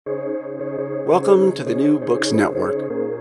Welcome to the New Books Network.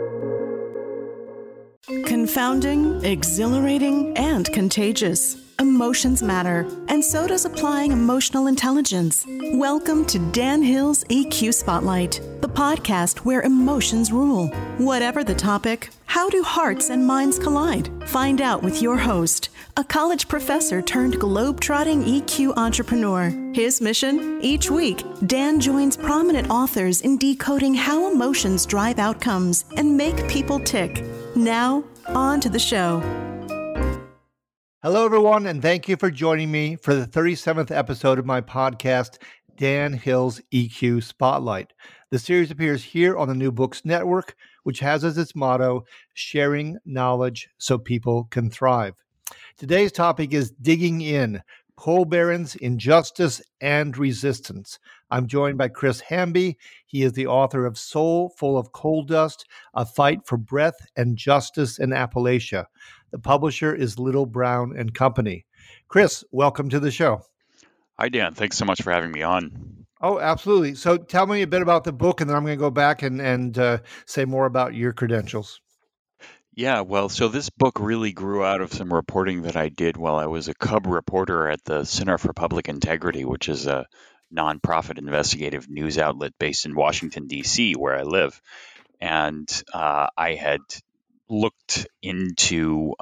Confounding, exhilarating, and contagious. Emotions matter, and so does applying emotional intelligence. Welcome to Dan Hill's EQ Spotlight, the podcast where emotions rule. Whatever the topic, how do hearts and minds collide? Find out with your host, a college professor turned globe-trotting EQ entrepreneur. His mission? Each week, Dan joins prominent authors in decoding how emotions drive outcomes and make people tick. Now, on to the show. Hello, everyone, and thank you for joining me for the 37th episode of my podcast, Dan Hill's EQ Spotlight. The series appears here on the New Books Network, which has as its motto, sharing knowledge so people can thrive. Today's topic is Digging In, Coal Barons, Injustice, and Resistance. I'm joined by Chris Hamby. He is the author of Soul Full of Coal Dust, A Fight for Breath and Justice in Appalachia. The publisher is Little, Brown and Company. Chris, welcome to the show. Hi, Dan. Thanks so much for having me on. Oh, absolutely. So tell me a bit about the book, and then I'm going to go back and say more about your credentials. Yeah, well, so this book really grew out of some reporting that I did while I was a cub reporter at the Center for Public Integrity, which is a nonprofit investigative news outlet based in Washington, D.C., where I live. And I had looked into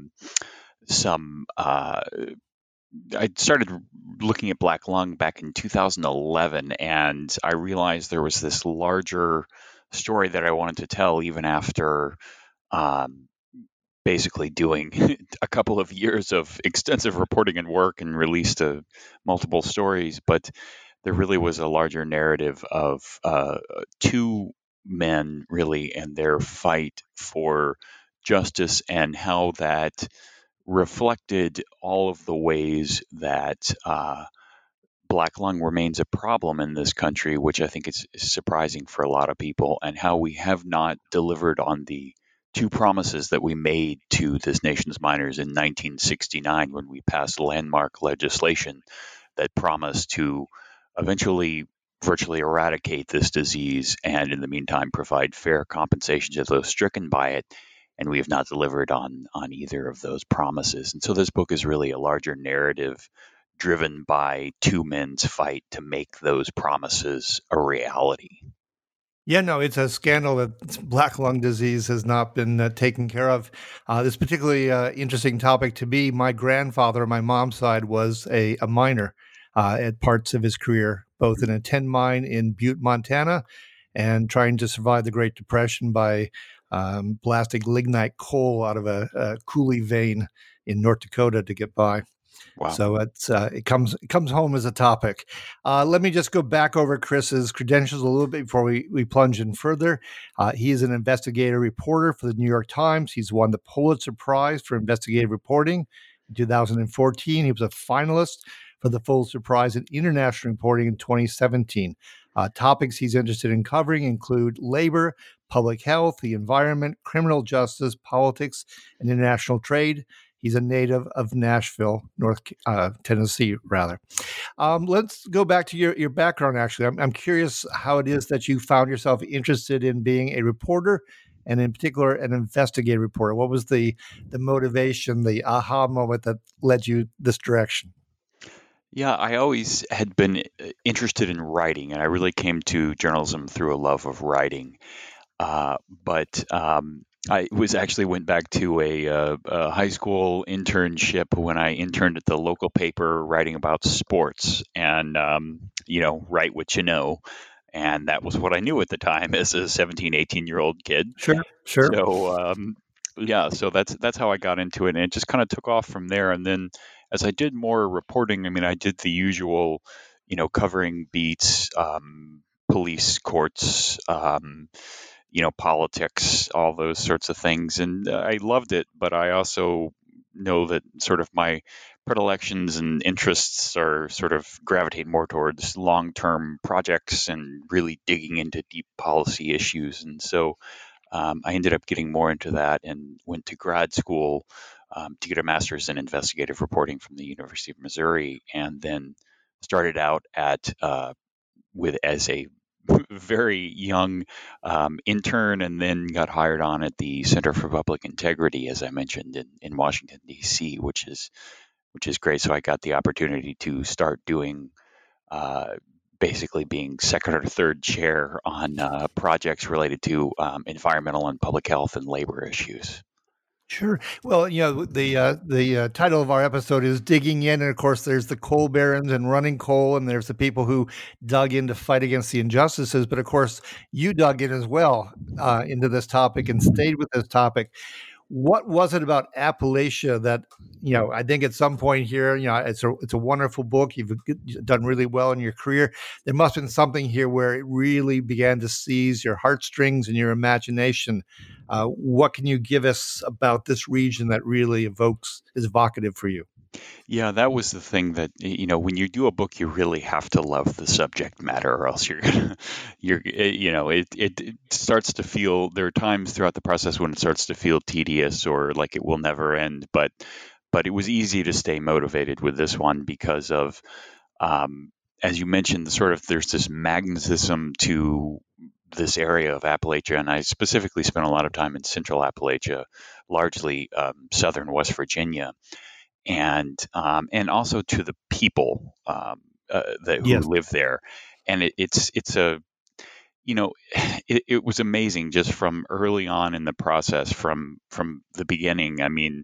I started looking at black lung back in 2011, and I realized there was this larger story that I wanted to tell even after basically doing a couple of years of extensive reporting and work and released multiple stories. But there really was a larger narrative of two men really and their fight for justice and how that reflected all of the ways that black lung remains a problem in this country, which I think is surprising for a lot of people, and how we have not delivered on the two promises that we made to this nation's miners in 1969 when we passed landmark legislation that promised to eventually virtually eradicate this disease and in the meantime provide fair compensation to those stricken by it. And we have not delivered on either of those promises. And so this book is really a larger narrative driven by two men's fight to make those promises a reality. Yeah, no, it's a scandal that black lung disease has not been taken care of. This particularly interesting topic to me. My grandfather on my mom's side was a miner at parts of his career, both in a tin mine in Butte, Montana, and trying to survive the Great Depression by blasting lignite coal out of a coulee vein in North Dakota to get by. Wow. So it comes home as a topic. Let me just go back over Chris's credentials a little bit before we plunge in further. He is an investigative reporter for the New York Times. He's won the Pulitzer Prize for investigative reporting in 2014. He was a finalist for the Pulitzer Prize in international reporting in 2017. Topics he's interested in covering include labor, public health, the environment, criminal justice, politics, and international trade. He's a native of Nashville, Tennessee, rather. Let's go back to your background, actually. I'm curious how it is that you found yourself interested in being a reporter, and in particular, an investigative reporter. What was the motivation, the aha moment that led you this direction? Yeah, I always had been interested in writing, and I really came to journalism through a love of writing. But I went back to a high school internship when I interned at the local paper writing about sports and, write what you know. And that was what I knew at the time as a 17, 18-year-old kid. Sure. So, so that's how I got into it. And it just kind of took off from there. And then as I did more reporting, I mean, I did the usual, covering beats, police, courts, politics, all those sorts of things. And I loved it, but I also know that sort of my predilections and interests are sort of gravitate more towards long-term projects and really digging into deep policy issues. And so I ended up getting more into that and went to grad school to get a master's in investigative reporting from the University of Missouri, and then started out as a very young intern, and then got hired on at the Center for Public Integrity, as I mentioned, in Washington D.C., which is great. So I got the opportunity to start doing uh, basically being second or third chair on projects related to environmental and public health and labor issues. Sure. Well, the title of our episode is Digging In, and of course, there's the coal barons and running coal, and there's the people who dug in to fight against the injustices. But of course, you dug in as well into this topic and stayed with this topic. What was it about Appalachia that, I think at some point here, it's a wonderful book. You've done really well in your career. There must have been something here where it really began to seize your heartstrings and your imagination. What can you give us about this region that really is evocative for you? Yeah, that was the thing that, when you do a book, you really have to love the subject matter, or else it starts to feel, there are times throughout the process when it starts to feel tedious or like it will never end. But it was easy to stay motivated with this one because of, as you mentioned, there's this magnetism to this area of Appalachia. And I specifically spent a lot of time in central Appalachia, largely southern West Virginia. And also to the people who live there, and it was amazing just from early on in the process, from the beginning. I mean,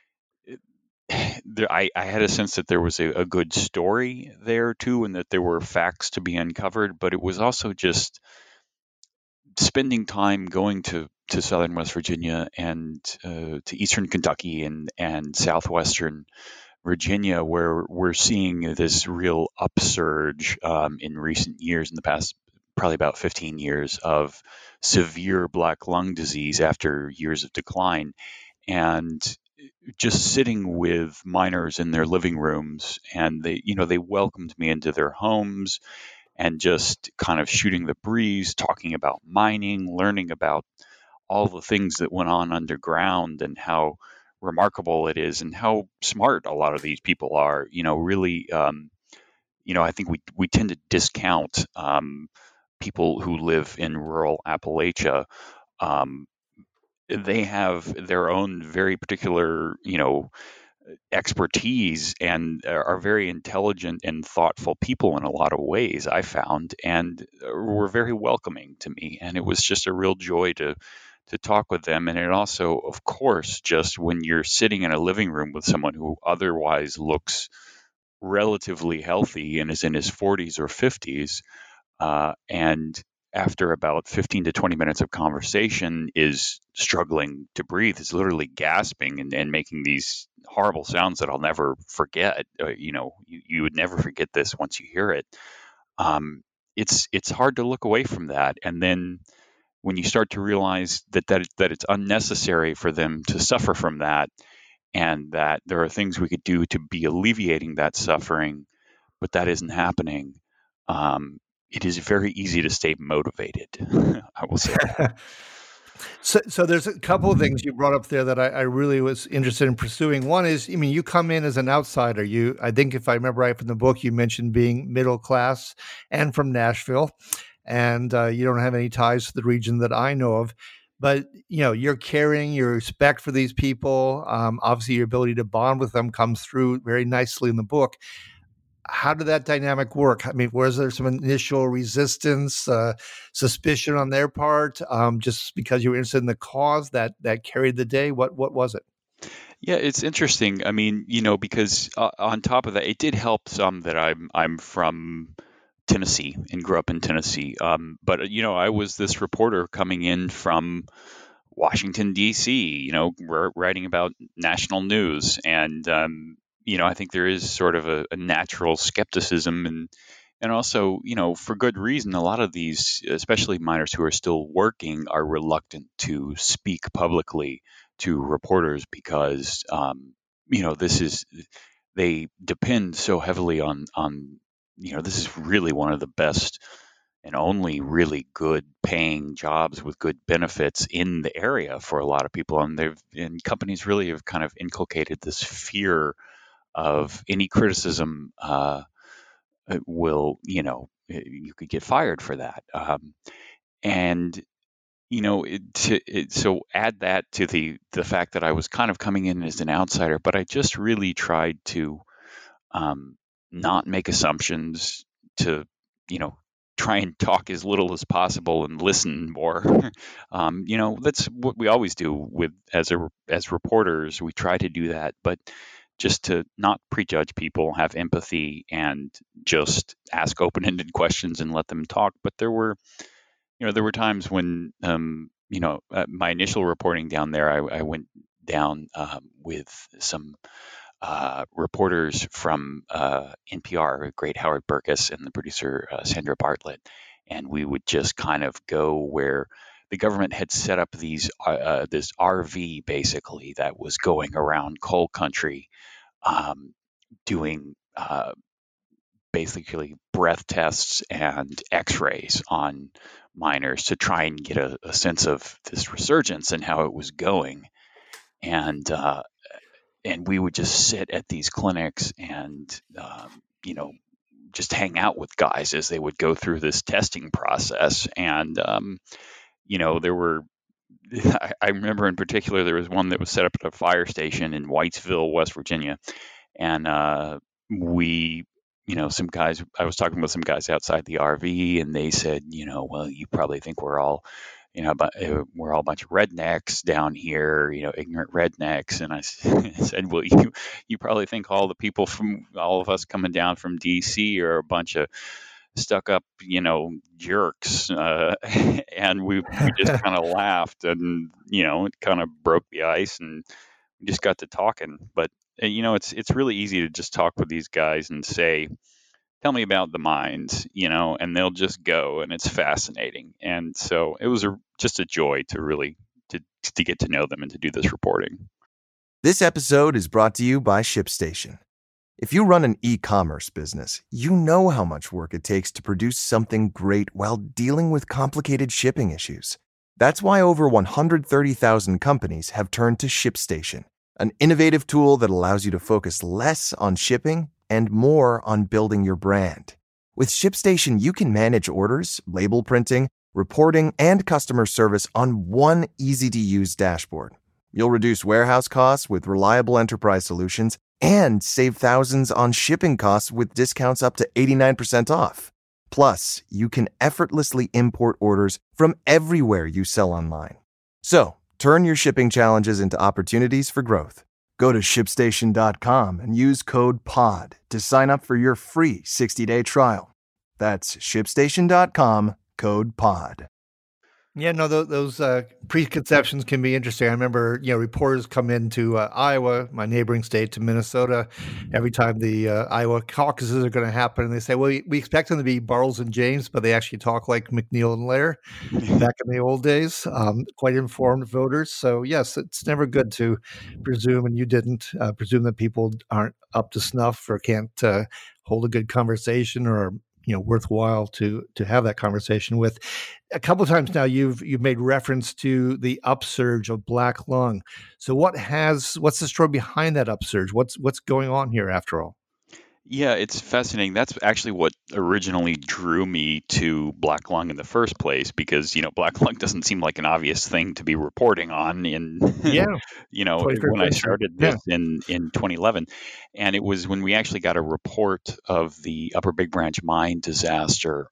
I had a sense that there was a good story there too, and that there were facts to be uncovered. But it was also just spending time going to southern West Virginia and to eastern Kentucky and southwestern Virginia, where we're seeing this real upsurge in recent years, in the past probably about 15 years, of severe black lung disease after years of decline. And just sitting with miners in their living rooms, and they welcomed me into their homes, and just kind of shooting the breeze, talking about mining, learning about all the things that went on underground and how remarkable it is and how smart a lot of these people are. Really, I think we tend to discount people who live in rural Appalachia. They have their own very particular, expertise, and are very intelligent and thoughtful people in a lot of ways, I found, and were very welcoming to me. And it was just a real joy to talk with them. And it also, of course, just when you're sitting in a living room with someone who otherwise looks relatively healthy and is in his 40s or 50s, and after about 15 to 20 minutes of conversation is struggling to breathe, is literally gasping and making these horrible sounds that I'll never forget. You would never forget this once you hear it. It's hard to look away from that. And then when you start to realize that it's unnecessary for them to suffer from that, and that there are things we could do to be alleviating that suffering, but that isn't happening, it is very easy to stay motivated. I will say. So there's a couple of things you brought up there that I really was interested in pursuing. One is, you come in as an outsider. I think if I remember right from the book, you mentioned being middle class and from Nashville, and you don't have any ties to the region that I know of. But, you're carrying your respect for these people. Obviously, your ability to bond with them comes through very nicely in the book. How did that dynamic work? I mean, was there some initial resistance, suspicion on their part, just because you were interested in the cause that carried the day? What was it? Yeah, it's interesting. I mean, because on top of that, it did help some that I'm from Tennessee and grew up in Tennessee. But I was this reporter coming in from Washington D.C., writing about national news, and I think there is sort of a natural skepticism, and also, for good reason. A lot of these, especially miners who are still working, are reluctant to speak publicly to reporters because, they depend so heavily on, this is really one of the best and only really good paying jobs with good benefits in the area for a lot of people. And companies really have kind of inculcated this fear of any criticism will, you could get fired for that. And so add that to the fact that I was kind of coming in as an outsider, but I just really tried to not make assumptions, to try and talk as little as possible and listen more. That's what we always do as reporters. We try to do that, but just to not prejudge people, have empathy, and just ask open-ended questions and let them talk. But there were times when, my initial reporting down there, I went down with some reporters from NPR, great Howard Burkus and the producer Sandra Bartlett, and we would just kind of go where the government had set up this RV basically that was going around coal country, doing basically breath tests and X-rays on miners to try and get a sense of this resurgence and how it was going. And we would just sit at these clinics and just hang out with guys as they would go through this testing process. And there were I remember in particular there was one that was set up at a fire station in Whitesville, West Virginia, and we some guys, I was talking with some guys outside the RV, and they said, well, you probably think we're all we're all a bunch of rednecks down here, ignorant rednecks. And I said, well, you probably think all of us coming down from DC are a bunch of stuck up, jerks. And we just kind of laughed, and, it kind of broke the ice, and we just got to talking. But, it's really easy to just talk with these guys and say, tell me about the mines, and they'll just go, and it's fascinating. And so it was just a joy to really to get to know them and to do this reporting. This episode is brought to you by ShipStation. If you run an e-commerce business, you know how much work it takes to produce something great while dealing with complicated shipping issues. That's why over 130,000 companies have turned to ShipStation, an innovative tool that allows you to focus less on shipping and more on building your brand. With ShipStation, you can manage orders, label printing, reporting, and customer service on one easy-to-use dashboard. You'll reduce warehouse costs with reliable enterprise solutions and save thousands on shipping costs with discounts up to 89% off. Plus, you can effortlessly import orders from everywhere you sell online. So, turn your shipping challenges into opportunities for growth. Go to ShipStation.com and use code POD to sign up for your free 60-day trial. That's ShipStation.com, code POD. Yeah, no, those preconceptions can be interesting. I remember, reporters come into Iowa, my neighboring state, to Minnesota, every time the Iowa caucuses are going to happen. And they say, well, we expect them to be Burroughs and James, but they actually talk like McNeil and Lair back in the old days, quite informed voters. So, yes, it's never good to presume, and you didn't presume that people aren't up to snuff or can't hold a good conversation or worthwhile to have that conversation with. A couple of times now, you've made reference to the upsurge of black lung. So what's the story behind that upsurge? What's going on here after all? Yeah, it's fascinating. That's actually what originally drew me to black lung in the first place, because black lung doesn't seem like an obvious thing to be reporting on in when I started this in 2011. And it was when we actually got a report of the Upper Big Branch mine disaster.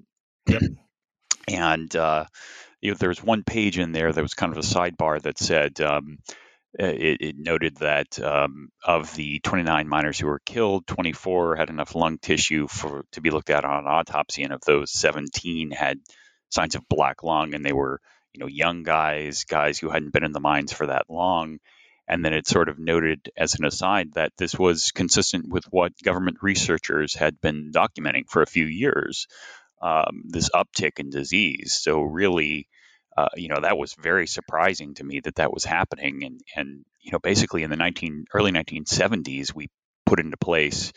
And there was one page in there that was kind of a sidebar that said it noted that of the 29 miners who were killed, 24 had enough lung tissue to be looked at on an autopsy, and of those, 17 had signs of black lung, and they were young guys who hadn't been in the mines for that long. And then it sort of noted as an aside that this was consistent with what government researchers had been documenting for a few years, this uptick in disease. So really, that was very surprising to me that was happening. And basically in the early 1970s, we put into place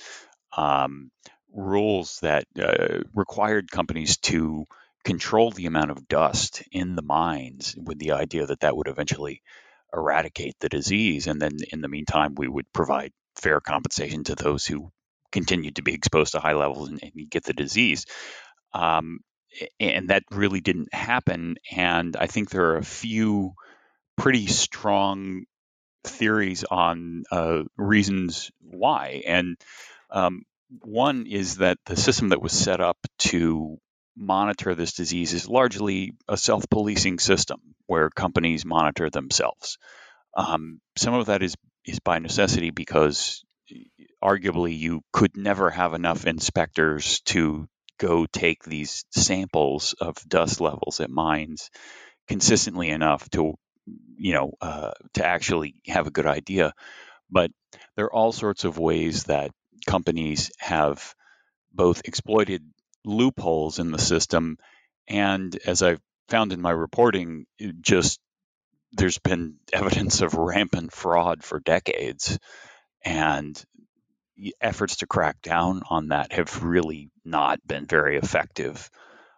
rules that required companies to control the amount of dust in the mines, with the idea that would eventually eradicate the disease. And then in the meantime, we would provide fair compensation to those who continued to be exposed to high levels and get the disease. And that really didn't happen. And I think there are a few pretty strong theories on reasons why. And one is that the system that was set up to monitor this disease is largely a self-policing system where companies monitor themselves. Some of that is by necessity because arguably you could never have enough inspectors to go take these samples of dust levels at mines consistently enough to actually have a good idea. But there are all sorts of ways that companies have both exploited loopholes in the system, and as I've found in my reporting, there's been evidence of rampant fraud for decades, and efforts to crack down on that have really not been very effective.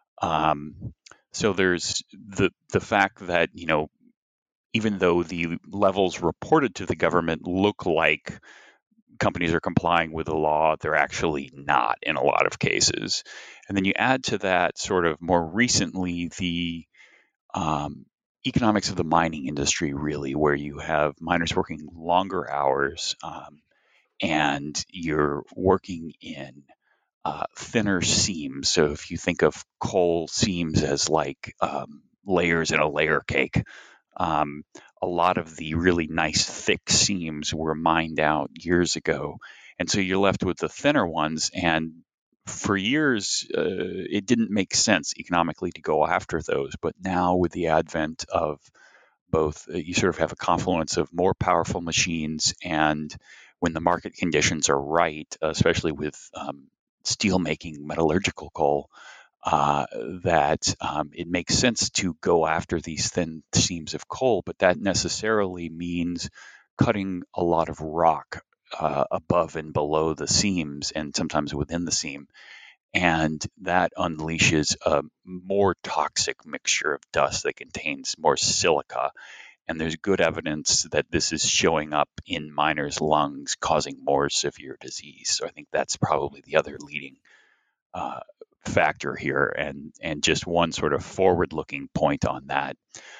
So there's the fact that, even though the levels reported to the government look like companies are complying with the law, they're actually not in a lot of cases. And then you add to that sort of more recently the economics of the mining industry, really, where you have miners working longer hours and you're working in thinner seams. So if you think of coal seams as like layers in a layer cake, a lot of the really nice thick seams were mined out years ago. And so you're left with the thinner ones. And for years, it didn't make sense economically to go after those. But now with the advent of both, you sort of have a confluence of more powerful machines, and when the market conditions are right, especially with steel making metallurgical coal, that it makes sense to go after these thin seams of coal, but that necessarily means cutting a lot of rock above and below the seams and sometimes within the seam. And that unleashes a more toxic mixture of dust that contains more silica. And there's good evidence that this is showing up in miners' lungs, causing more severe disease. So I think that's probably the other leading factor here. And just one sort of forward-looking point on that,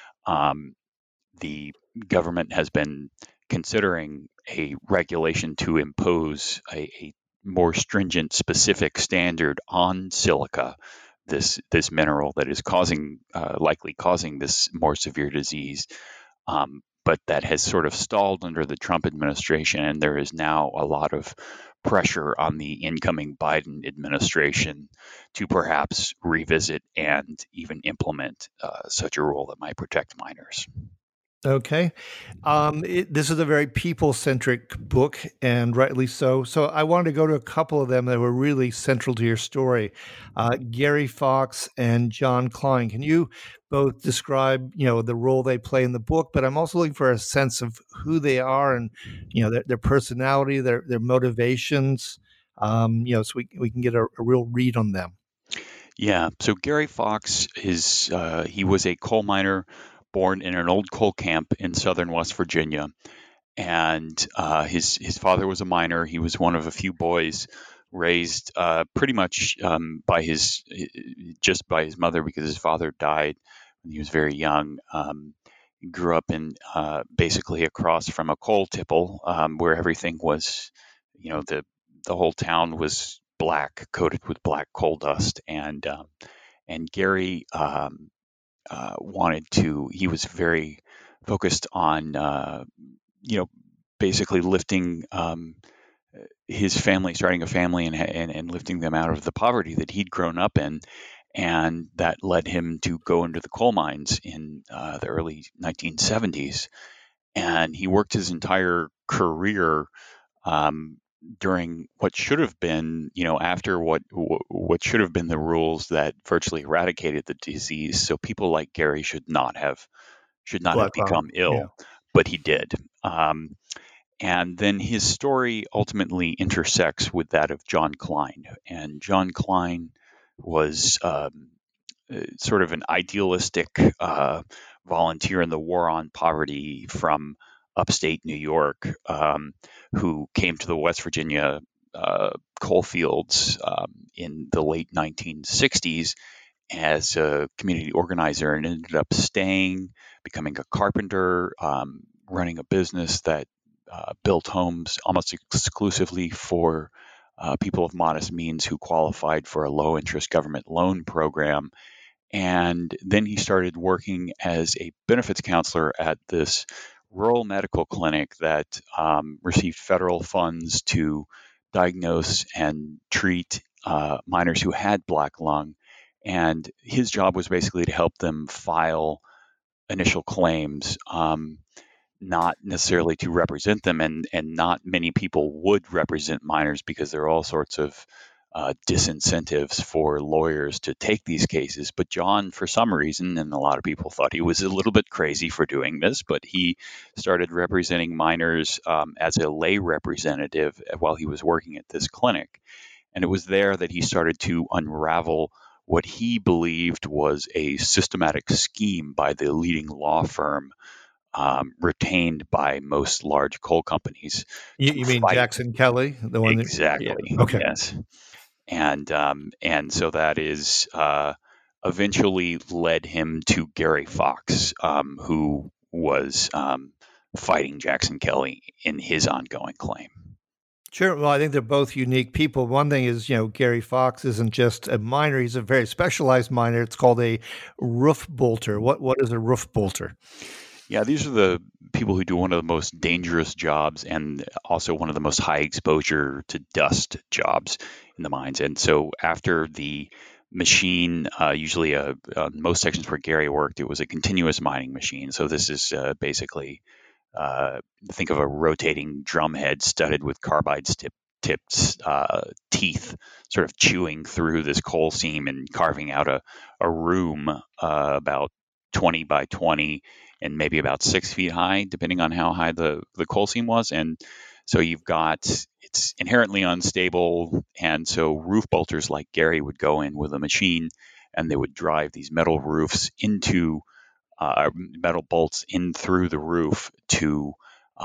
the government has been considering a regulation to impose a more stringent, specific standard on silica, this mineral that is likely causing this more severe disease. But that has sort of stalled under the Trump administration, and there is now a lot of pressure on the incoming Biden administration to perhaps revisit and even implement such a rule that might protect miners. Okay. This is a very people-centric book, and rightly so. So I wanted to go to a couple of them that were really central to your story. Gary Fox and John Klein. Can you both describe, the role they play in the book? But I'm also looking for a sense of who they are and, their personality, their motivations, so we can get a real read on them. Yeah. So Gary Fox he was a coal miner born in an old coal camp in southern West Virginia, and his father was a miner. He was one of a few boys raised pretty much by his mother, because his father died when he was very young. He grew up in basically across from a coal tipple where everything was, the whole town was black, coated with black coal dust, and Gary he was very focused on, basically lifting his family, starting a family and lifting them out of the poverty that he'd grown up in. And that led him to go into the coal mines in the early 1970s. And he worked his entire career during what should have been, after what should have been the rules that virtually eradicated the disease. So people like Gary should not have become ill, yeah. But he did. And then his story ultimately intersects with that of John Klein. And John Klein was sort of an idealistic volunteer in the war on poverty from upstate New York, who came to the West Virginia coal fields in the late 1960s as a community organizer and ended up staying, becoming a carpenter, running a business that built homes almost exclusively for people of modest means who qualified for a low interest government loan program. And then he started working as a benefits counselor at this rural medical clinic that received federal funds to diagnose and treat miners who had black lung. And his job was basically to help them file initial claims, not necessarily to represent them. And not many people would represent miners because there are all sorts of disincentives for lawyers to take these cases. But John, for some reason, and a lot of people thought he was a little bit crazy for doing this, but he started representing miners as a lay representative while he was working at this clinic. And it was there that he started to unravel what he believed was a systematic scheme by the leading law firm retained by most large coal companies. You mean fight. Jackson Kelly, the one Exactly. That, yeah. Okay. Yes. And so that is eventually led him to Gary Fox, who was fighting Jackson Kelly in his ongoing claim. Sure. Well, I think they're both unique people. One thing is, Gary Fox isn't just a miner. He's a very specialized miner. It's called a roof bolter. What is a roof bolter? Yeah, these are the people who do one of the most dangerous jobs and also one of the most high exposure to dust jobs in the mines. And so after the machine, usually most sections where Gary worked, it was a continuous mining machine. So this is basically think of a rotating drum head studded with carbide tipped teeth, sort of chewing through this coal seam and carving out a room about 20 by 20 and maybe about 6 feet high, depending on how high the coal seam was. And so it's inherently unstable. And so roof bolters like Gary would go in with a machine and they would drive these metal roofs into metal bolts in through the roof to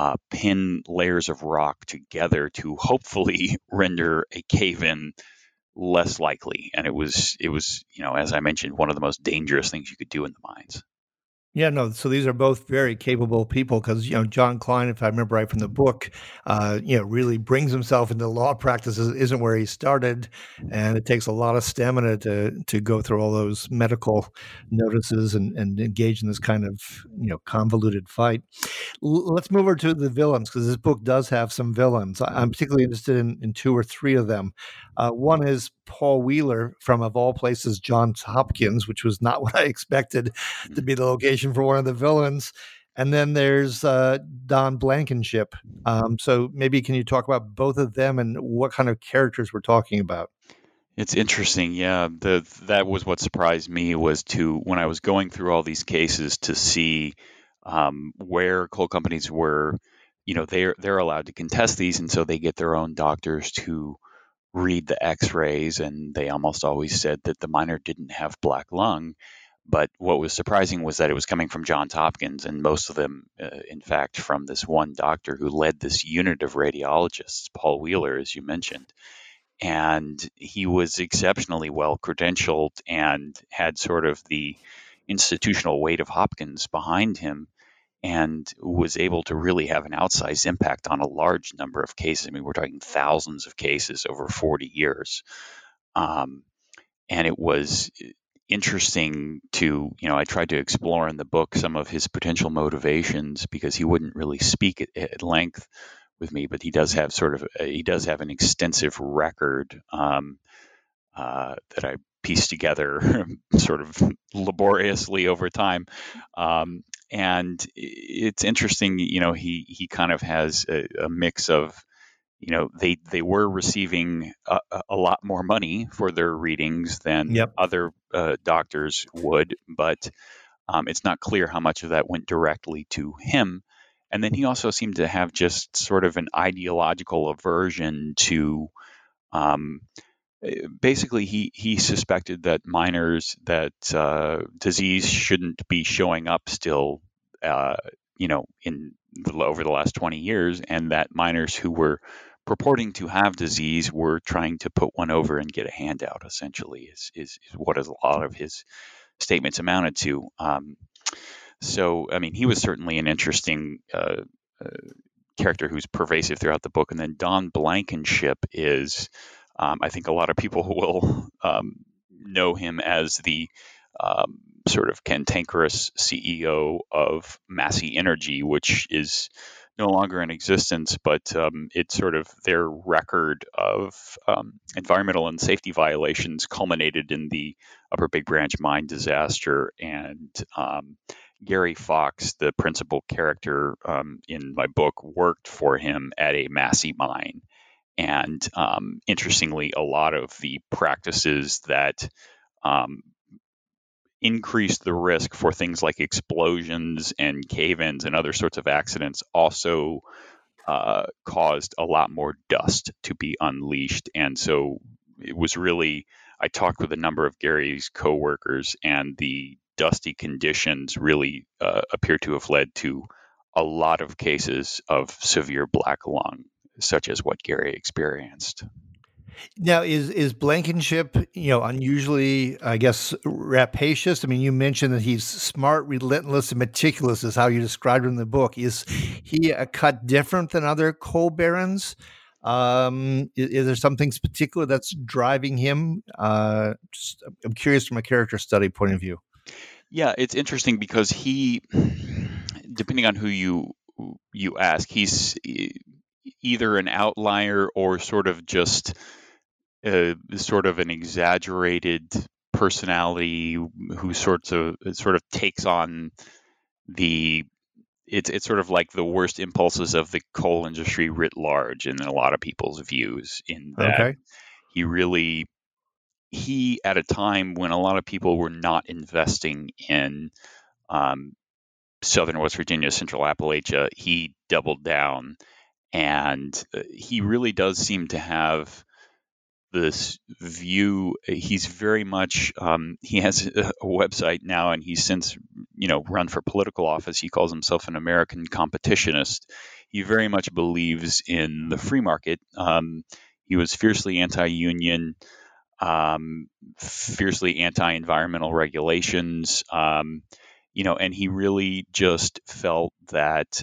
pin layers of rock together to hopefully render a cave-in less likely. And it was, as I mentioned, one of the most dangerous things you could do in the mines. Yeah, no. So these are both very capable people because, John Klein, if I remember right from the book, really brings himself into law practice. Isn't where he started. And it takes a lot of stamina to go through all those medical notices and engage in this kind of, convoluted fight. Let's move over to the villains because this book does have some villains. I'm particularly interested in two or three of them. One is Paul Wheeler from, of all places, Johns Hopkins, which was not what I expected to be the location for one of the villains. And then there's Don Blankenship. So maybe can you talk about both of them and what kind of characters we're talking about? It's interesting. Yeah, that was what surprised me was when I was going through all these cases to see where coal companies were, they're allowed to contest these. And so they get their own doctors to read the x-rays, and they almost always said that the miner didn't have black lung. But what was surprising was that it was coming from Johns Hopkins, and most of them, in fact, from this one doctor who led this unit of radiologists, Paul Wheeler, as you mentioned. And he was exceptionally well credentialed and had sort of the institutional weight of Hopkins behind him, and was able to really have an outsized impact on a large number of cases. I mean, we're talking thousands of cases over 40 years. And it was interesting to, I tried to explore in the book some of his potential motivations because he wouldn't really speak at length with me, but he does have an extensive record that I pieced together sort of laboriously over time. And it's interesting, he kind of has a mix of, they were receiving a lot more money for their readings than other doctors would, but it's not clear how much of that went directly to him. And then he also seemed to have just sort of an ideological aversion to, basically he suspected that miners, that disease shouldn't be showing up still, over the last 20 years, and that miners who were purporting to have disease were trying to put one over and get a handout, essentially, is what a lot of his statements amounted to. So, I mean, he was certainly an interesting character who's pervasive throughout the book. And then Don Blankenship is, I think a lot of people will know him as the sort of cantankerous CEO of Massey Energy, which is no longer in existence, but it's sort of their record of environmental and safety violations culminated in the Upper Big Branch mine disaster. And Gary Fox, the principal character in my book, worked for him at a Massey mine. And interestingly, a lot of the practices that increase the risk for things like explosions and cave-ins and other sorts of accidents also caused a lot more dust to be unleashed. And so it was really, I talked with a number of Gary's coworkers, and the dusty conditions really appear to have led to a lot of cases of severe black lung, such as what Gary experienced. Now, is Blankenship, unusually, I guess, rapacious? I mean, you mentioned that he's smart, relentless, and meticulous is how you described him in the book. Is he a cut different than other coal barons? Is there something particular that's driving him? I'm curious from a character study point of view. Yeah, it's interesting because he, depending on who you ask, he's either an outlier or sort of just sort of an exaggerated personality who sort of takes on it's sort of like the worst impulses of the coal industry writ large in a lot of people's views, in that he at a time when a lot of people were not investing in southern West Virginia, central Appalachia, he doubled down, and he really does seem to have this view. He's very much he has a website now, and he's since run for political office. He calls himself an American competitionist. He very much believes in the free market. He was fiercely anti-union, fiercely anti-environmental regulations, and he really just felt that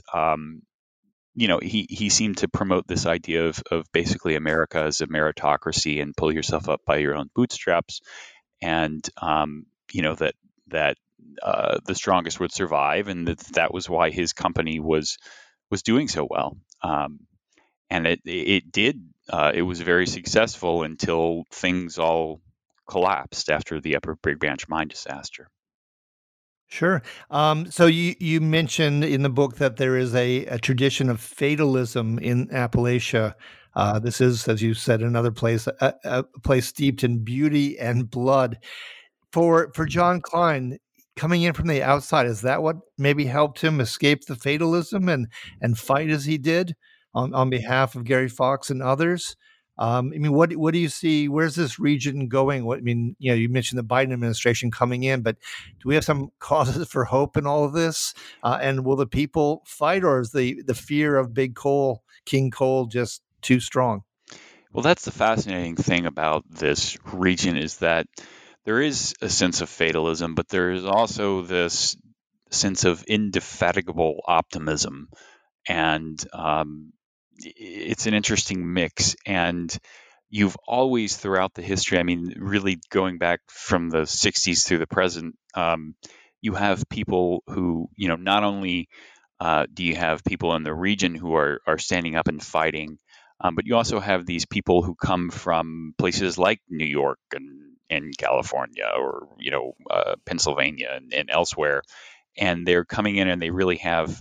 he seemed to promote this idea of basically America as a meritocracy and pull yourself up by your own bootstraps, and that the strongest would survive, and that was why his company was doing so well, and it did. It was very successful until things all collapsed after the Upper Big Branch mine disaster. Sure. So you mentioned in the book that there is a tradition of fatalism in Appalachia. This is, as you said, another place, a place steeped in beauty and blood. For John Klein, coming in from the outside, is that what maybe helped him escape the fatalism and fight as he did on behalf of Gary Fox and others? I mean, what do you see? Where's this region going? You mentioned the Biden administration coming in, but do we have some causes for hope in all of this? And will the people fight, or is the fear of big coal, King Coal, just too strong? Well, that's the fascinating thing about this region, is that there is a sense of fatalism, but there is also this sense of indefatigable optimism, and it's an interesting mix. And you've always, throughout the history, I mean, really going back from the 60s through the present, you have people who, not only do you have people in the region who are standing up and fighting, but you also have these people who come from places like New York and California, or Pennsylvania and elsewhere, and they're coming in and they really have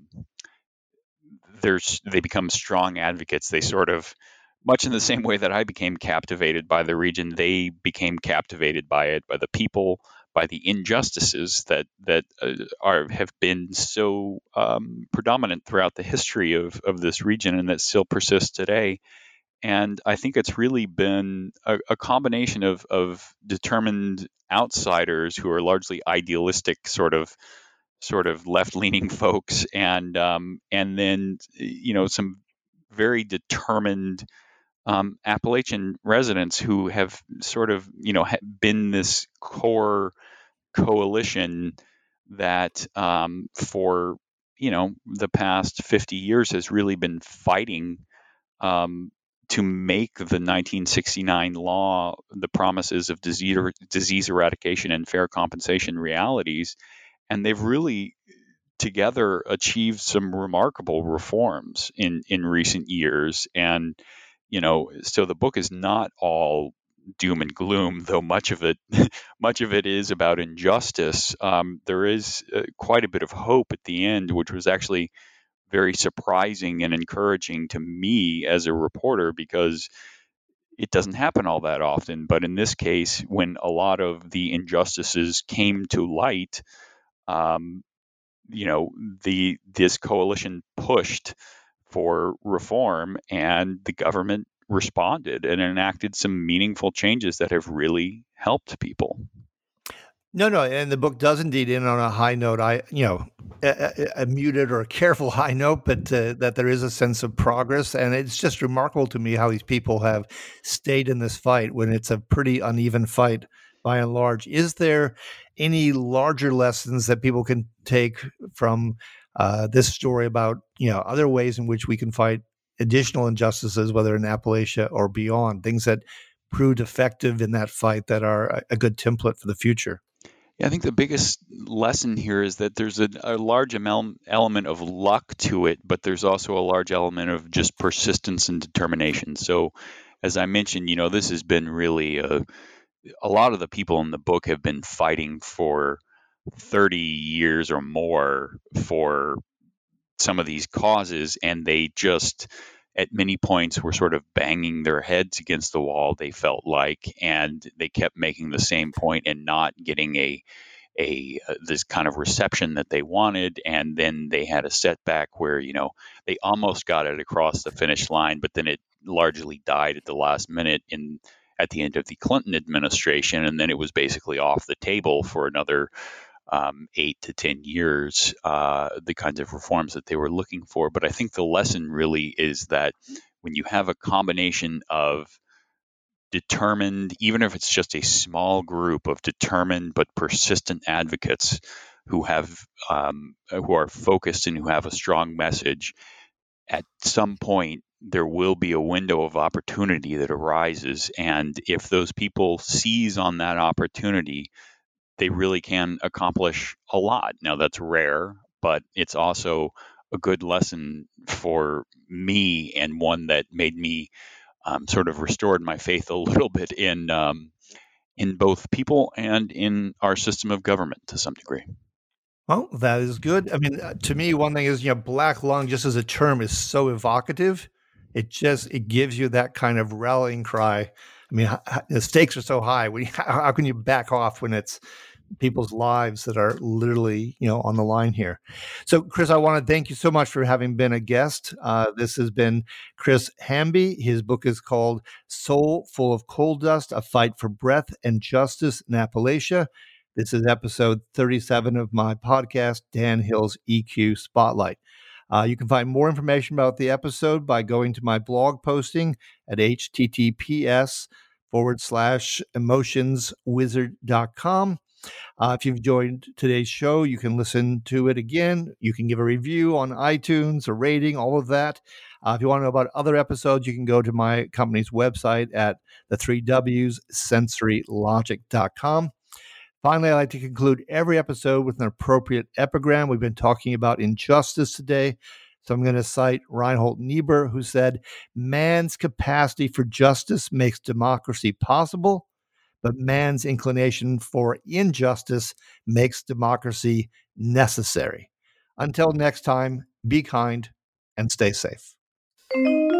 they become strong advocates. They sort of, much in the same way that I became captivated by the region, they became captivated by it, by the people, by the injustices that have been so predominant throughout the history of this region, and that still persists today. And I think it's really been a combination of determined outsiders who are largely idealistic, sort of left-leaning folks, and then some very determined Appalachian residents who have sort of, been this core coalition that for, the past 50 years has really been fighting to make the 1969 law, the promises of disease eradication and fair compensation realities. And they've really together achieved some remarkable reforms in recent years. And, so the book is not all doom and gloom, though much of it is about injustice. There is quite a bit of hope at the end, which was actually very surprising and encouraging to me as a reporter, because it doesn't happen all that often. But in this case, when a lot of the injustices came to light, this coalition pushed for reform, and the government responded and enacted some meaningful changes that have really helped people. No, and the book does indeed end on a high note. A muted or a careful high note, but that there is a sense of progress. And it's just remarkable to me how these people have stayed in this fight when it's a pretty uneven fight by and large. Is there any larger lessons that people can take from this story about, other ways in which we can fight additional injustices, whether in Appalachia or beyond, things that proved effective in that fight that are a good template for the future? Yeah, I think the biggest lesson here is that there's a large element of luck to it, but there's also a large element of just persistence and determination. So, as I mentioned, this has been really a lot of the people in the book have been fighting for 30 years or more for some of these causes, and they just at many points were sort of banging their heads against the wall, they felt like, and they kept making the same point and not getting this kind of reception that they wanted. And then they had a setback where, they almost got it across the finish line, but then it largely died at the last minute at the end of the Clinton administration. And then it was basically off the table for another 8 to 10 years, the kinds of reforms that they were looking for. But I think the lesson really is that when you have a combination of determined, even if it's just a small group of determined but persistent advocates who are focused and who have a strong message, at some point there will be a window of opportunity that arises. And if those people seize on that opportunity, they really can accomplish a lot. Now, that's rare, but it's also a good lesson for me, and one that made me sort of restored my faith a little bit in both people and in our system of government to some degree. Well, that is good. I mean, to me, one thing is, black lung just as a term is so evocative. It gives you that kind of rallying cry. I mean, the stakes are so high. How can you back off when it's people's lives that are literally, on the line here? So, Chris, I want to thank you so much for having been a guest. This has been Chris Hamby. His book is called Soul Full of Coal Dust, A Fight for Breath and Justice in Appalachia. This is episode 37 of my podcast, Dan Hill's EQ Spotlight. You can find more information about the episode by going to my blog posting at https://emotionswizard.com. If you've enjoyed today's show, you can listen to it again. You can give a review on iTunes, a rating, all of that. If you want to know about other episodes, you can go to my company's website at the3Ws, sensorylogic.com. Finally, I like to conclude every episode with an appropriate epigram. We've been talking about injustice today, so I'm going to cite Reinhold Niebuhr, who said, "Man's capacity for justice makes democracy possible, but man's inclination for injustice makes democracy necessary." Until next time, be kind and stay safe.